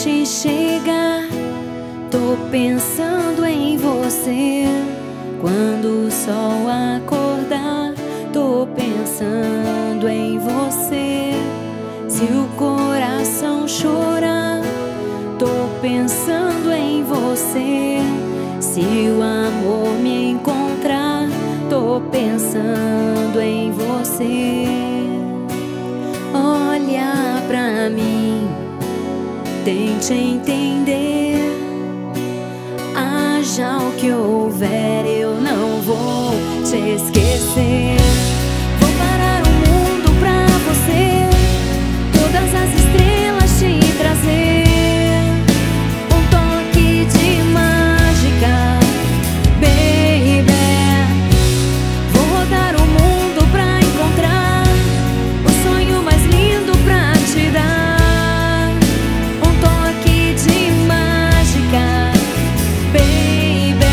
noite chega, tô pensando em você. Quando o sol acordar, tô pensando em você. Se o coração chorar, tô pensando em você. Se o amor me encontrar, tô pensando em você. Olha pra mim, tente entender. Haja o que houver, eu não vou te esquecer. Vou parar o mundo pra você, todas as estrelas te trazer. Um toque de mágica, baby. Vou rodar o mundo pra encontrar o sonho mais lindo pra te dar. Um toque de mágica, baby.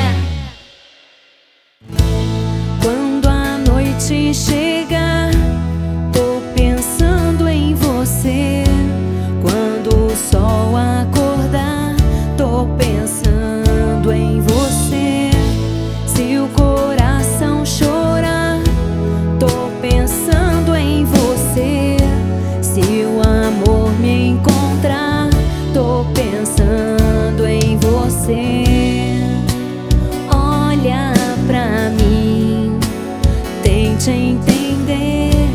Quando a noite chega, tô pensando em você. Quando o sol acordar, tô pensando em você. Se o coração chorar, tô pensando em você. Se o amor me encontrar, tô pensando em você. Olha pra mim, tente entender.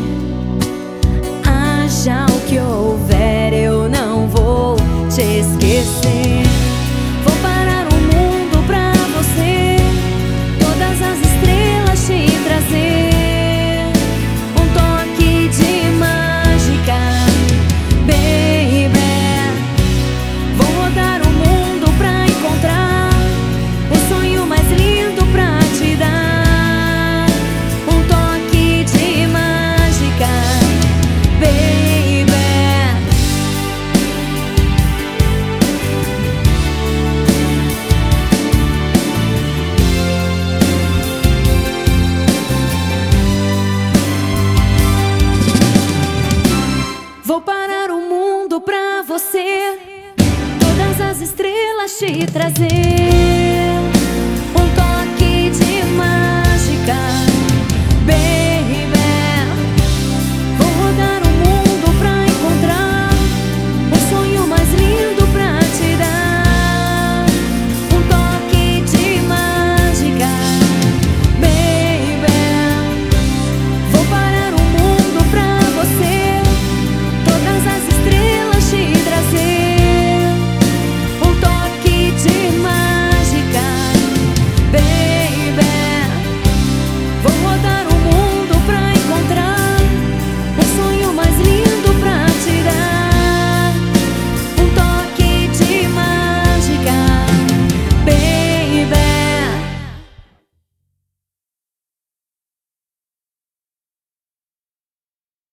Haja o que houver, eu não vou te esquecer. Vou parar o mundo pra você, todas as estrelas te trazer. Um toque de mágica, baby. Vou rodar o mundo pra encontrar o sonho mais lindo pra te dar. Um toque de mágica, baby. Vou parar o mundo pra você, todas as estrelas te trazer.